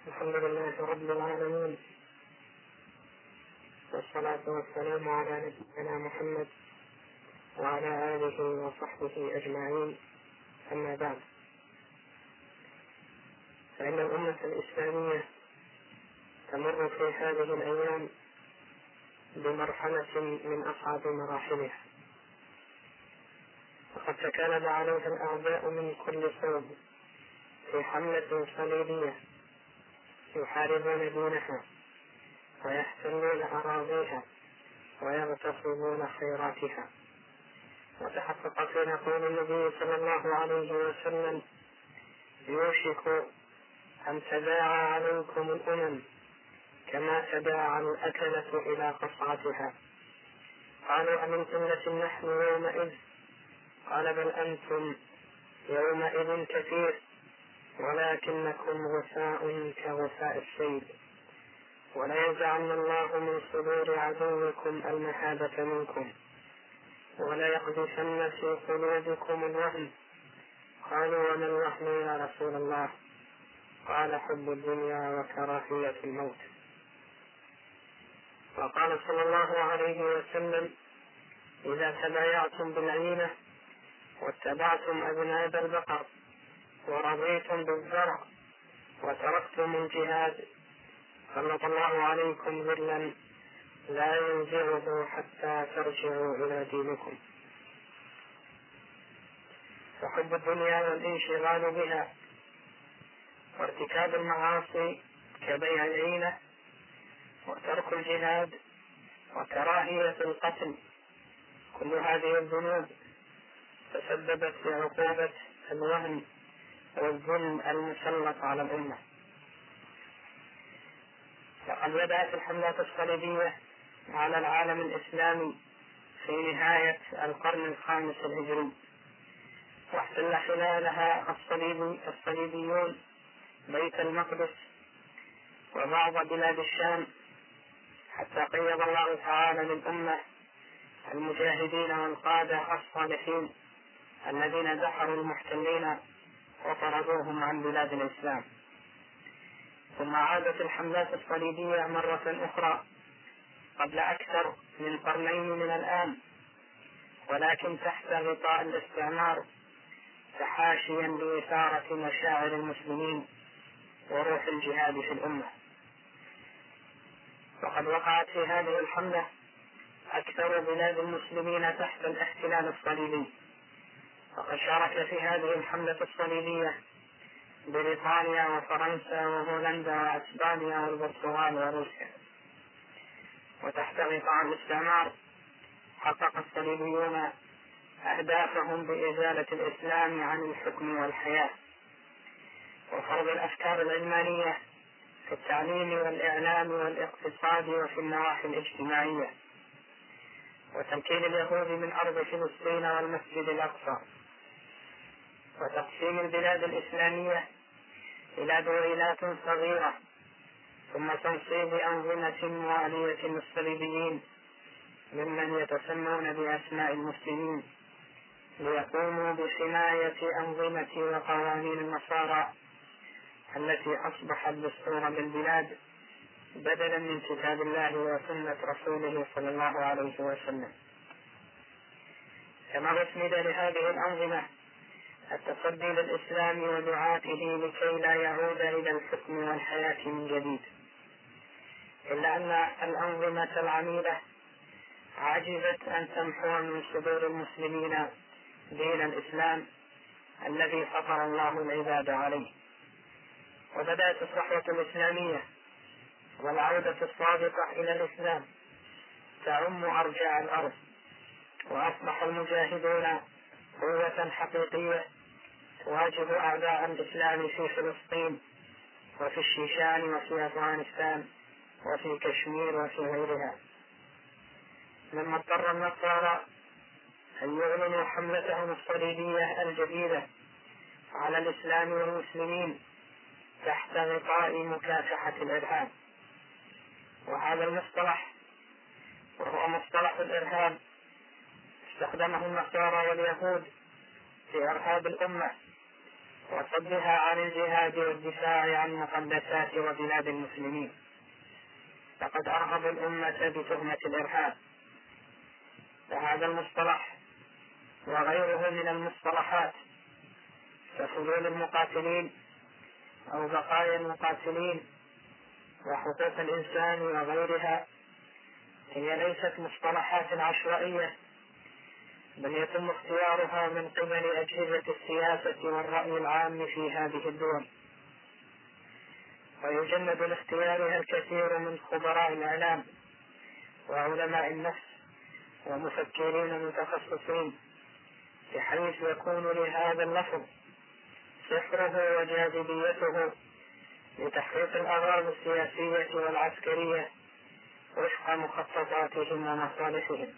الحمد لله رب العالمين، والصلاة والسلام على نبينا محمد وعلى آله وصحبه أجمعين. أما بعد، فإن الأمة الإسلامية تمر في هذه الأيام بمرحلة من أصعب مراحلها، وقد تكالب عليها الأعداء من كل صوب في حملة صليبية يحاربون دينها ويحتلون أراضيها ويغتصبون خيراتها. وتحقق في نقول النبي صلى الله عليه وسلم: يوشك أن تداعى عليكم الأمم كما تداعى الأكلة إلى قصعتها. قالوا: أمن قلة نحن يومئذ؟ قال: بل أنتم يومئذ كثير، ولكنكم غثاء كغثاء السيل. ولينزعن الله من صدور عدوكم المهابة منكم، وليقذفن في قلوبكم الوهن. قالوا: وما الوهن يا رسول الله؟ قال: حب الدنيا وكراهية الموت. وقال صلى الله عليه وسلم: إذا تبايعتم بالعينة واتبعتم أذناب البقر ورضيتم بالزرع وتركتم الجهاد سلط الله عليكم ذلا لا ينزعه حتى ترجعوا إلى دينكم. فحب الدنيا والانشغال بها وارتكاب المعاصي كبيع العينة وترك الجهاد وكراهية القتل، كل هذه الذنوب تسببت في عقوبة الوهن والظلم المسلط على الأمة. وقد بدأت الحملات الصليبية على العالم الإسلامي في نهاية القرن الخامس الهجري، واحتل خلالها الصليبيون بيت المقدس وبعض بلاد الشام، حتى قيض الله تعالى للأمة المجاهدين والقادة الصالحين الذين دحروا المحتلين وطردوهم عن بلاد الإسلام. ثم عادت الحملات الصليبية مرة أخرى قبل أكثر من قرنين من الآن، ولكن تحت غطاء الاستعمار، تحاشيا لإثارة مشاعر المسلمين وروح الجهاد في الأمة. وقد وقعت في هذه الحملة أكثر بلاد المسلمين تحت الاحتلال الصليبي، وقد شارك في هذه الحملة الصليبية بريطانيا وفرنسا وهولندا وأسبانيا والبرتغال وروسيا. وتحت غطاء الاستعمار حقق الصليبيون أهدافهم بإزالة الإسلام عن الحكم والحياة، وفرض الأفكار العلمانية في التعليم والإعلام والاقتصاد وفي النواحي الاجتماعية، وتمكين اليهود من أرض فلسطين والمسجد الأقصى، وتقسيم البلاد الإسلامية إلى دويلات صغيرة، ثم تنصيب أنظمة موالية للصليبيين ممن يتسمون بأسماء المسلمين ليقوموا بحماية أنظمة وقوانين النصارى التي أصبحت دستورا للبلاد بدلا من كتاب الله وسنة رسوله صلى الله عليه وسلم. كما أسند لهذه الأنظمة التصدي للإسلام ودعاته لكي لا يعود إلى الحكم والحياة من جديد، إلا أن الأنظمة العميلة عجزت أن تمحو من صدور المسلمين دين الإسلام الذي فطر الله العباد عليه. وبدأت الصحوة الإسلامية والعودة الصادقة إلى الإسلام تعم أرجاء الأرض، وأصبح المجاهدون قوة حقيقية تواجه أعداء الإسلام في فلسطين وفي الشيشان وفي أفغانستان وفي كشمير وفي غيرها. لما اضطر النصارى أن يعلنوا حملتهم الصليبية الجديدة على الإسلام والمسلمين تحت غطاء مكافحة الإرهاب. وهذا المصطلح وهو مصطلح الإرهاب استخدمه النصارى واليهود في إرهاب الأمة وصدها عن الجهاد والدفاع عن مقدسات وبلاد المسلمين. فقد أرهب الأمة بتهمة الإرهاب. فهذا المصطلح وغيره من المصطلحات كفلول المقاتلين أو بقايا المقاتلين وحقوق الإنسان وغيرها هي ليست مصطلحات عشوائية، بل يتم اختيارها من قبل أجهزة السياسة والرأي العام في هذه الدول، ويجند لاختيارها الكثير من خبراء الإعلام وعلماء النفس ومفكرين متخصصين، بحيث يكون لهذا اللفظ سحره وجاذبيته لتحقيق الأغراض السياسية والعسكرية وفق مخططاتهم ومصالحهم.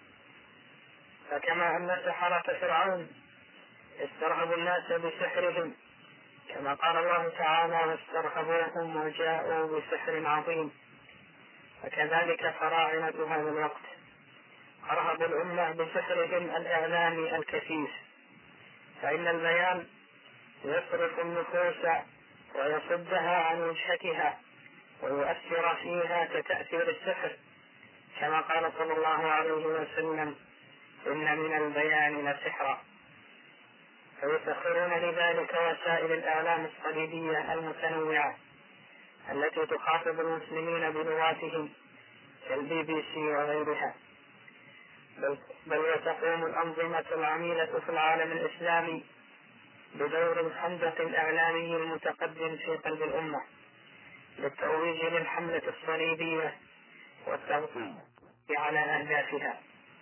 فكما أن سحرة فرعون استرهبوا الناس بسحرهم، كما قال الله تعالى واسترهبوهم وجاءوا بسحر عظيم، فكذلك فراعنة هذا الوقت أرهبوا الأمة بسحرهم الإعلامي الكثيف. فإن البيان يصرف النفوس ويصدها عن وجهتها ويؤثر فيها كتأثير السحر، كما قال صلى الله عليه وسلم إن من البيان لسحرا. فيسخرون لذلك وسائل الإعلام الصليبية المتنوعة التي تخاطب المسلمين بلغاتهم كالBBC وغيرها، بل وتقوم الأنظمة العميلة في العالم الإسلامي بدور الخندق الإعلامي المتقدم في قلب الأمة للترويج للحملة الصليبية والتغطية على أهدافها.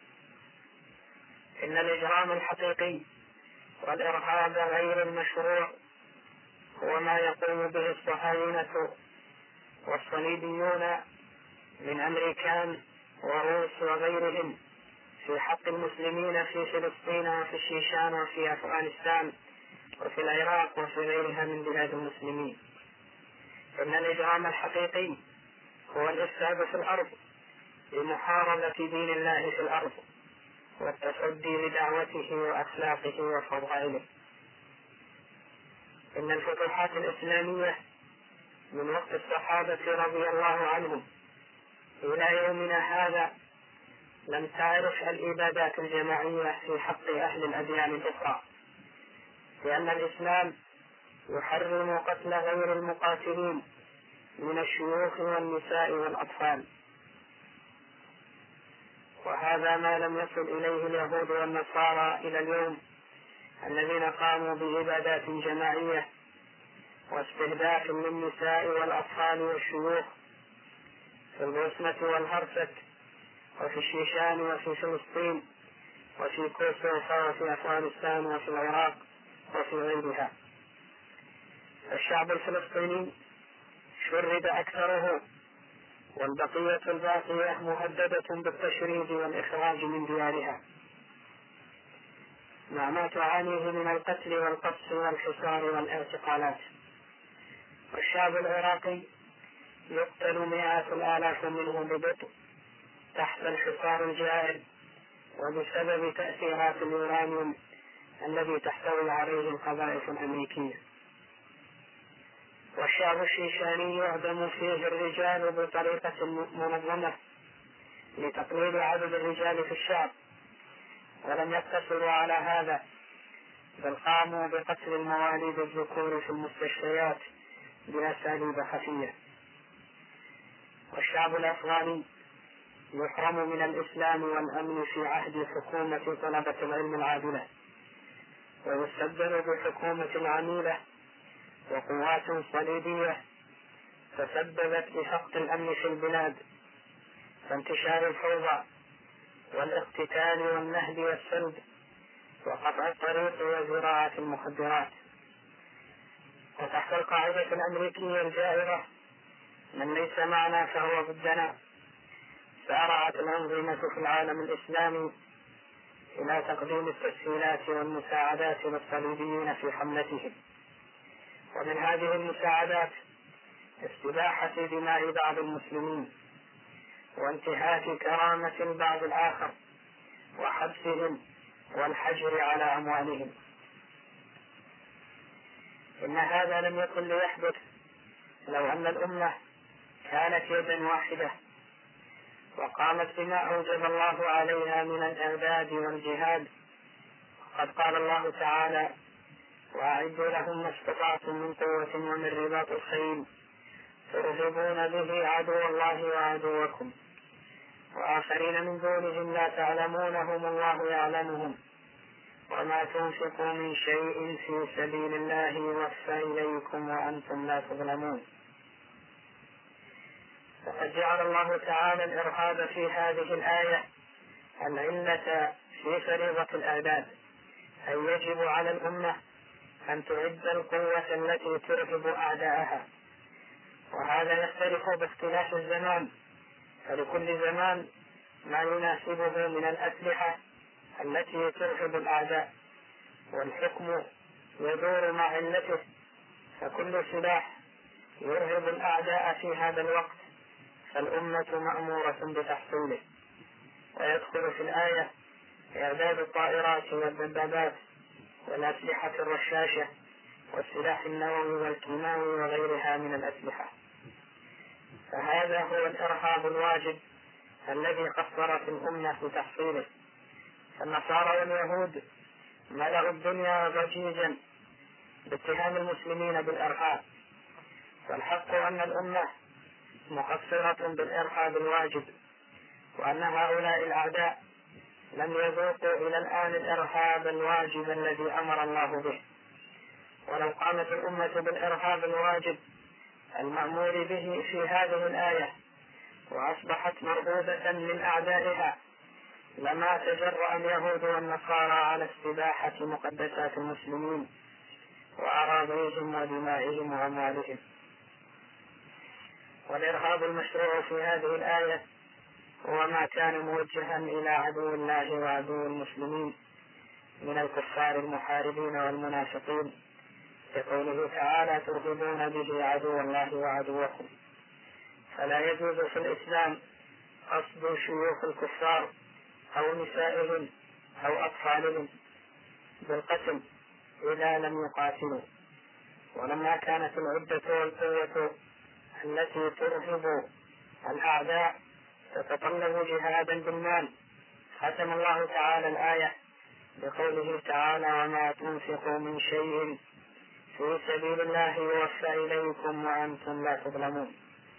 إن الإجرام الحقيقي والإرهاب غير المشروع هو ما يقوم به الصهاينة والصليبيون من أمريكان وروس وغيرهم في حق المسلمين في فلسطين وفي الشيشان وفي أفغانستان وفي العراق وفي غيرها من بلاد المسلمين. إن الإجرام الحقيقي هو الإفساد في الأرض لمحاربة دين الله في الأرض والتصدي لدعوته وأخلاقه وفضائله. إن الفتوحات الإسلامية من وقت الصحابة رضي الله عنهم إلى يومنا هذا لم تعرف الإبادات الجماعية في حق أهل الأديان الأخرى، لأن الإسلام يحرم قتل غير المقاتلين من الشيوخ والنساء والأطفال، وهذا ما لم يصل إليه اليهود والنصارى إلى اليوم، الذين قاموا بإبادات جماعية واستهداف للنساء والأطفال والشيوخ في البوسنة والهرسك وفي الشيشان وفي فلسطين وفي كوسوفا وفي أفغانستان وفي العراق وفي غيرها. الشعب الفلسطيني شرد أكثره، والبقية الباقية مهددة بالتشريد والإخراج من ديارها مع ما تعانيه من القتل والقصف والحصار والاعتقالات. والشعب العراقي يقتل مئات الآلاف منه ببطء تحت الحصار الجائر وبسبب تأثيرات اليورانيوم الذي تحتوي عليه القذائف الأمريكية. والشعب الشيشاني يعدم فيه الرجال بطريقة منظمة لتقليل عدد الرجال في الشعب، ولم يقتصروا على هذا، بل قاموا بقتل المواليد الذكور في المستشفيات بأساليب خفية. والشعب الأفغاني يحرم من الإسلام والأمن في عهد حكومة طلبة العلم العادلة، ويستبدل بحكومة عميلة وقوات صليبية تسببت بفقد الأمن في البلاد وانتشار الفوضى والاقتتال والنهب والسلب وقطع الطريق وزراعة المخدرات. وتحت القاعدة الأمريكية الجائرة من ليس معنا فهو ضدنا، سارعت الأنظمة في العالم الإسلامي إلى تقديم التسهيلات والمساعدات للصليبيين في حملتهم، ومن هذه المساعدات استباحة دماء بعض المسلمين وانتهاك كرامة البعض الآخر وحبسهم والحجر على أموالهم. إن هذا لم يكن ليحدث لو أن الأمة كانت يدا واحدة وقامت بما أوجب الله عليها من الإعداد والجهاد. قد قال الله تعالى: وأعدوا لهم ما استطعتم من قوة ومن رباط الخيل ترهبون به عدو الله وعدوكم وآخرين من دونهم لا تعلمونهم الله يعلمهم وما تنفقوا من شيء في سبيل الله يوفى إليكم وأنتم لا تظلمون. فقد جعل الله تعالى الإرهاب في هذه الآية العلة في فريضة الإعداد، أي يجب على الأمة أن تعد القوة التي ترهب أعداءها. وهذا يختلف باختلاف الزمان، فلكل زمان ما يناسبه من الأسلحة التي ترهب الأعداء، والحكم يدور مع علته، فكل سلاح يرهب الأعداء في هذا الوقت فالأمة مأمورة بتحصيله. ويدخل في الآية إعداد الطائرات والدبابات والأسلحة الرشاشة والسلاح النووي والكيماوي وغيرها من الأسلحة. فهذا هو الإرهاب الواجب الذي قصرت الأمة بتحصيله. فالنصارى واليهود ملأوا الدنيا ضجيجا باتهام المسلمين بالإرهاب، والحق أن الأمة مقصرة بالإرهاب الواجب، وأن هؤلاء الأعداء لم يذوقوا إلى الآن الإرهاب الواجب الذي أمر الله به. ولو قامت الأمة بالإرهاب الواجب المأمور به في هذه الآية وأصبحت مرغوبة من أعدائها لما تجرأ اليهود والنصارى على استباحة مقدسات المسلمين وأراضيهم ودمائهم وأموالهم. والإرهاب المشروع في هذه الآية هو ما كان موجها إلى عدو الله وعدو المسلمين من الكفار المحاربين والمنافقين، كقوله تعالى: ترهبون به عدو الله وعدوكم. فلا يجوز في الإسلام قصد شيوخ الكفار أو نسائهم أو أطفالهم بالقتل إذا لم يقاتلوا. ولما كانت العدة والقوة التي ترهب الأعداء تتطلب جهادا بالمال، ختم الله تعالى الآية بقوله تعالى: وما تنفقوا من شيء في سبيل الله يوفى إليكم وأنتم لا تظلمون.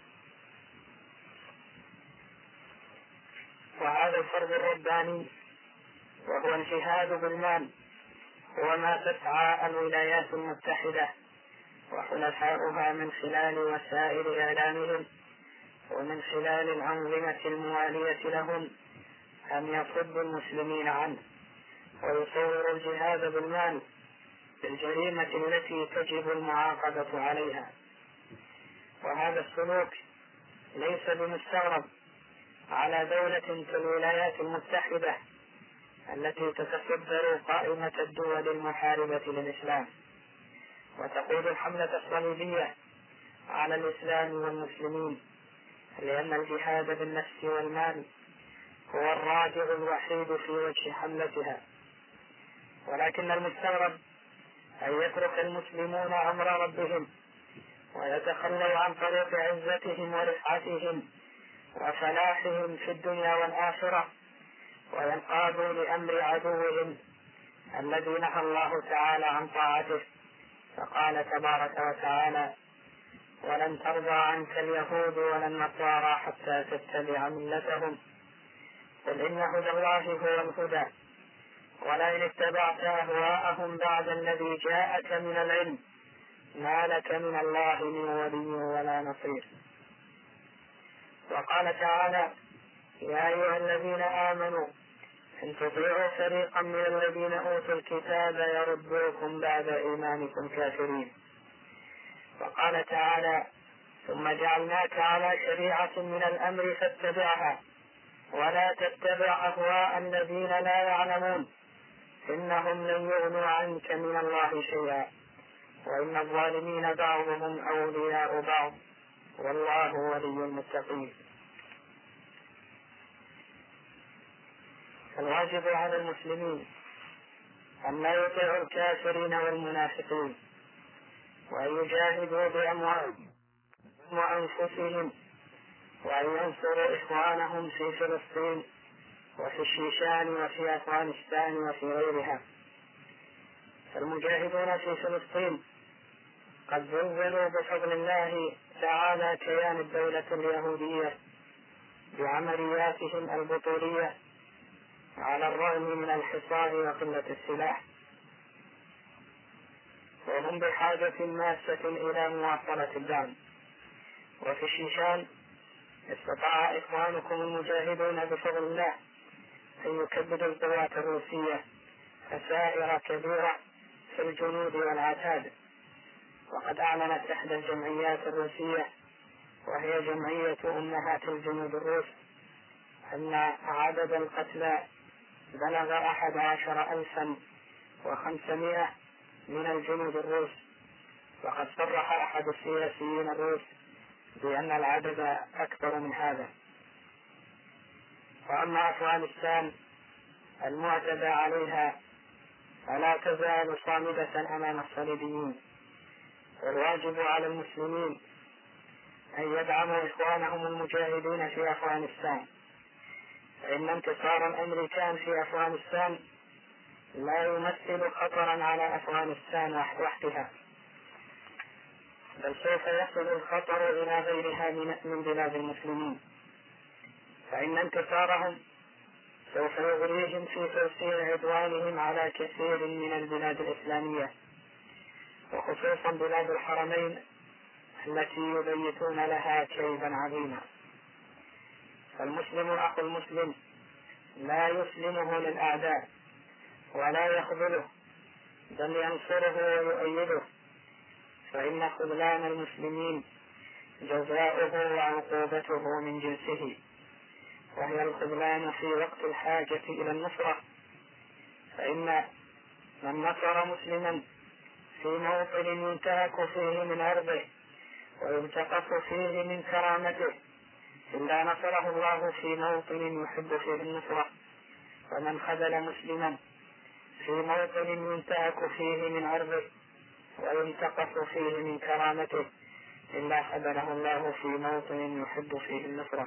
وهذا الفرض الرباني وهو الجهاد بالمال هو ما تسعى الولايات المتحدة وحلفاؤها من خلال وسائل إعلامهم ومن خلال الأنظمة الموالية لهم أن يصدوا المسلمين عنه، ويصوروا الجهاد بالمال بالجريمة التي تجب المعاقبة عليها. وهذا السلوك ليس بمستغرب على دولة كالولايات المتحدة التي تتصدر قائمة الدول المحاربة للإسلام وتقود الحملة الصليبية على الإسلام والمسلمين، لأن الجهاد بالنفس والمال هو الراجع الوحيد في وجه حملتها. ولكن المستغرب أن يترك المسلمون أمر ربهم ويتخلوا عن طريق عزتهم ورفعتهم وفلاحهم في الدنيا والآخرة وينقادوا لأمر عدوهم الذي نهى الله تعالى عن طاعته. فقال تبارك وتعالى: ولن ترضى عنك اليهود ولا النصارى حتى تتبع ملتهم قل إن هدى الله هو الهدى ولئن اتبعت أهواءهم بعد الذي جاءك من العلم ما لك من الله من ولي ولا نصير. وقال تعالى: يا أيها الذين آمنوا إن تطيعوا فريقا من الذين أوتوا الكتاب يردوكم بعد إيمانكم كافرين. وقال تعالى: ثم جعلناك على شريعة من الأمر فاتبعها ولا تتبع أهواء الذين لا يعلمون إنهم لن يغنوا عنك من الله شيئا وإن الظالمين بعضهم أولياء بعض والله ولي المتقين. الواجب على المسلمين أن لا يطيعوا الكافرين والمنافقين وأن يجاهدوا بأموالهم وأنفسهم، وأن ينصروا إخوانهم في فلسطين وفي الشيشان وفي أفغانستان وفي غيرها. فالمجاهدون في فلسطين قد زلزلوا بفضل الله تعالى كيان الدولة اليهودية بعملياتهم البطولية على الرغم من الحصار وقلة السلاح، وهم بحاجة ماسة إلى مواصلة الدعم. وفي الشيشان استطاع إخوانكم المجاهدون بفضل الله أن يكبدوا القوات الروسية خسائر كبيرة في الجنود والعتاد. وقد أعلنت إحدى الجمعيات الروسية وهي جمعية أمهات الجنود الروس أن عدد القتلى بلغ 11,500 من الجنود الروس. وقد صرح أحد السياسيين الروس بأن العدد أكبر من هذا. وأما أفغانستان المعتدى عليها فلا تزال صامدة أمام الصليبيين، والواجب على المسلمين أن يدعموا إخوانهم المجاهدين في أفغانستان، فإن انتصار الأمريكان في أفغانستان لا يمثل خطرا على أفغانستان وحدها، بل سوف يصل الخطر إلى غيرها من بلاد المسلمين، فإن انتصارهم سوف يغريهم في توسيع عدوانهم على كثير من البلاد الإسلامية، وخصوصا بلاد الحرمين التي يبيتون لها كيدا عظيما. فالمسلم أخو المسلم لا يسلمه للأعداء ولا يخذله، بل ينصره ويؤيده، فإن خذلان المسلمين جزاؤه وعقوبته من جنسه، وهي الخذلان في وقت الحاجة إلى النصرة. فإن من نصر مسلما في موطن ينتهك فيه من عرضه وينتقص فيه من كرامته إلا نصره الله في موطن يحب فيه النصرة. ومن خذل مسلما في موطن ينتهك فيه من عرضه وينتقص فيه من كرامته إلا خذله الله في موطن يحب فيه النصرة.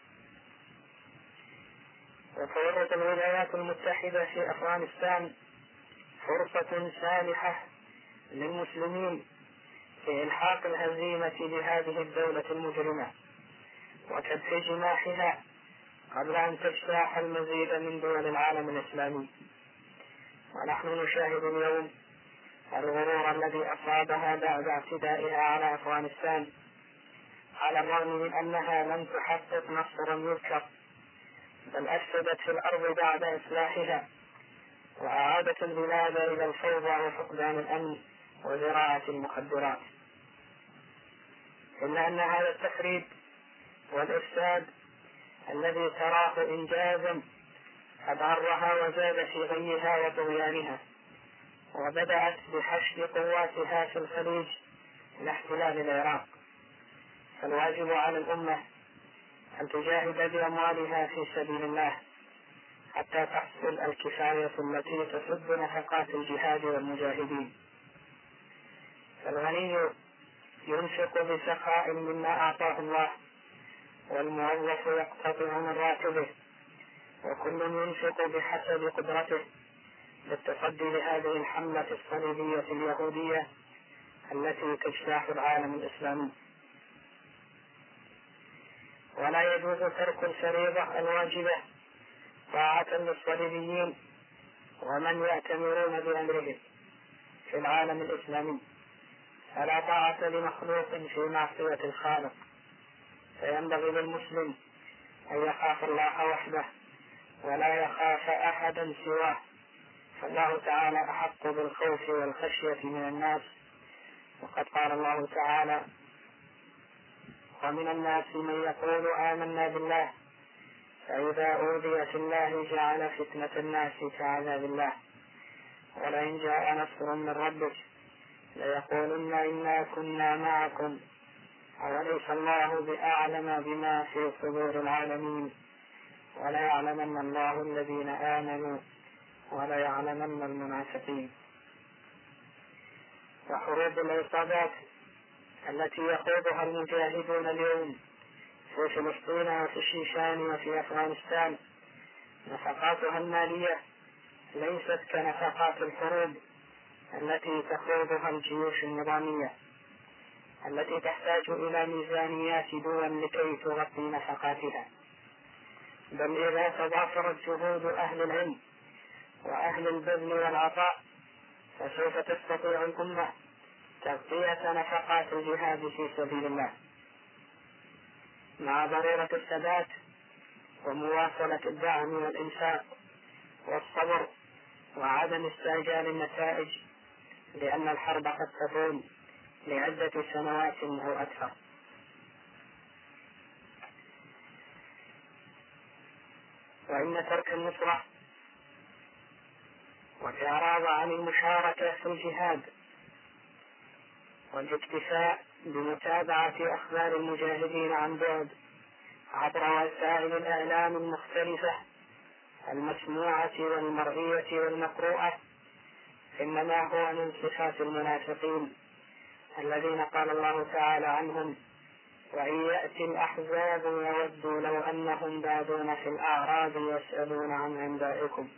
وتورط الولايات المتحدة في أفغانستان فرصة سانحة للمسلمين في إلحاق الهزيمة بهذه الدولة المجرمة وكبح جماحها قبل أن تجتاح المزيد من دول العالم الإسلامي. ونحن نشاهد اليوم الغرور الذي أصابها بعد اعتدائها على أفغانستان، على الرغم من أنها لم تحقق نصرا يذكر، بل أفسدت في الأرض بعد إصلاحها وأعادت البلاد إلى الفوضى وفقدان الأمن وزراعة المخدرات. إلا أن هذا التخريب والإفساد الذي تراه إنجازا قد غرها وزاد في غيها وطغيانها، وبدأت بحشد قواتها في الخليج لاحتلال العراق. فالواجب على الأمة أن تجاهد بأموالها في سبيل الله حتى تحصل الكفاية التي تسد نفقات الجهاد والمجاهدين. فالغني ينفق بسخاء مما أعطاه الله، والموظف يقتطع من راتبه، وكل ينفق بحسب قدرته للتصدي لهذه الحملة الصليبية اليهودية التي تجتاح العالم الإسلامي. ولا يجوز ترك الفريضة الواجبة طاعة للصليبيين ومن يأتمرون بأمرهم في العالم الإسلامي، فلا طاعة لمخلوق في معصية الخالق، فينبغي للمسلم أن يخاف الله وحده ولا يخاف أحدا سواه، فالله تعالى أحق بالخوف والخشية من الناس. وقد قال الله تعالى: ومن الناس من يقول آمنا بالله فإذا أوذي في الله جعل فتنة الناس كعذاب الله ولئن جاء نصر من ربك ليقولن إنا كنا معكم أوليس الله بأعلم بما في صدور العالمين وليعلمن الله الذين آمنوا وليعلمن المنافقين. وحروب العصابات التي يخوضها المجاهدون اليوم في فلسطين وفي الشيشان وفي أفغانستان نفقاتها المالية ليست كنفقات الحروب التي تخوضها الجيوش النظامية التي تحتاج إلى ميزانيات دول لكي تغطي نفقاتها، بل إذا تضافرت جهود أهل العلم وأهل البذل والعطاء فسوف تستطيع الأمة تغطية نفقات الجهاد في سبيل الله، مع ضرورة الثبات ومواصلة الدعم والإنفاق والصبر وعدم استعجال النتائج، لأن الحرب قد تطول لعدة سنوات أو أكثر. وإن ترك النصرة والإعراض عن المشاركة في الجهاد والاكتفاء بمتابعة أخبار المجاهدين عن بعد عبر وسائل الإعلام المختلفة المسموعة والمرئية والمقروءة إنما هو من صفات المنافقين الذين قال الله تعالى عنهم: وإن يأتي الأحزاب يودوا لو أنهم بادون في الأعراب يسألون عن أنبائكم،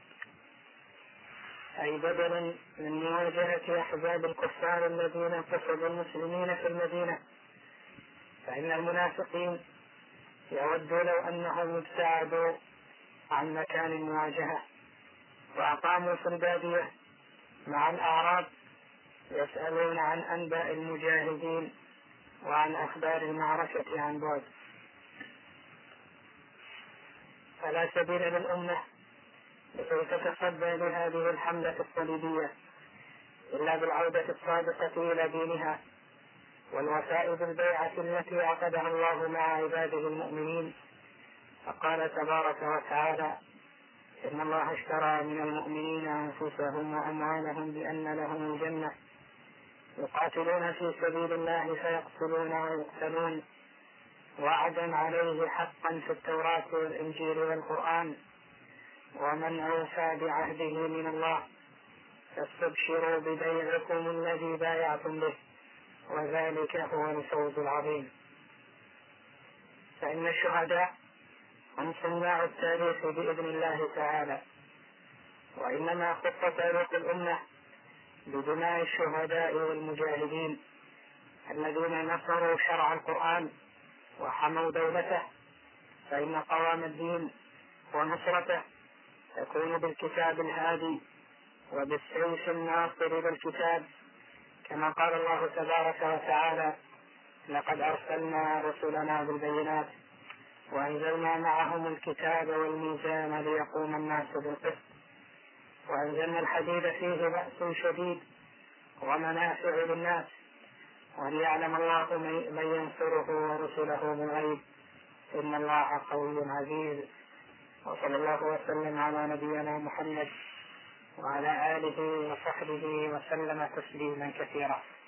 أي بدلا من مواجهة أحزاب الكفار الذين قصدوا المسلمين في المدينة، فإن المنافقين يودوا لو أنهم ابتعدوا عن مكان المواجهة وأقاموا في البادية مع الأعراب يسألون عن أنباء المجاهدين وعن أخبار المعركة عن بعد. فلا سبيل للأمة لكي تتصدى لهذه الحملة الصليبية إلا بالعودة الصادقة إلى دينها والوفاء بالبيعة التي عقدها الله مع عباده المؤمنين، فقال تبارك وتعالى: إن الله اشترى من المؤمنين أنفسهم وأموالهم بأن لهم الجنة يقاتلون في سبيل الله فيقتلون ويقتلون وعدا عليه حقا في التوراة والإنجيل والقرآن، ومن أوفى بعهده من الله فاستبشروا ببيعكم الذي بايعتم به وذلك هو الفوز العظيم. فإن الشهداء هم صناع التاريخ بإذن الله تعالى، وإنما خط تاريخ الأمة بدماء الشهداء والمجاهدين الذين نصروا شرع القرآن وحموا دولته، فإن قوام الدين ونصرته تكون بالكتاب الهادي وبالسيف الناصر بالكتاب، كما قال الله تبارك وتعالى: لقد أرسلنا رسلنا بالبينات وأنزلنا معهم الكتاب والميزان ليقوم الناس بالقسط وأنزلنا الحديد فيه بأس شديد ومنافع للناس وليعلم الله من ينصره ورسله بالغيب إن الله قوي عزيز. وصلى الله وسلم على نبينا محمد وعلى آله وصحبه وسلم تسليما كثيرا.